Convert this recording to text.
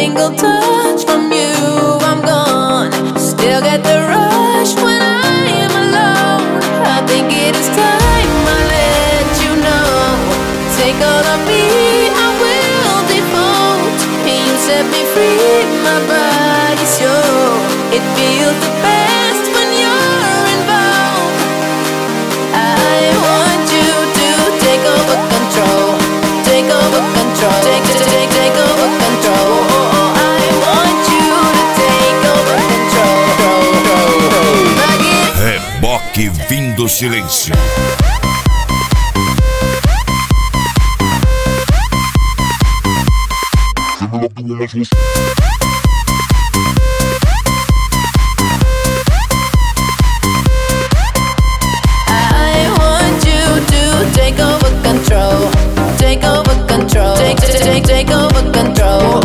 single touch from you, I'm gone. Still get the rush when I am alone. I think it is time I let you know. Take all of me, I will default. You set me free, my body's yours. It feels the best when you're involved. I want you to take over control. Take over control. Take over control. I want you to take over control. Reboque vindo silêncio. I want you to take over control. Take over control. Take over control.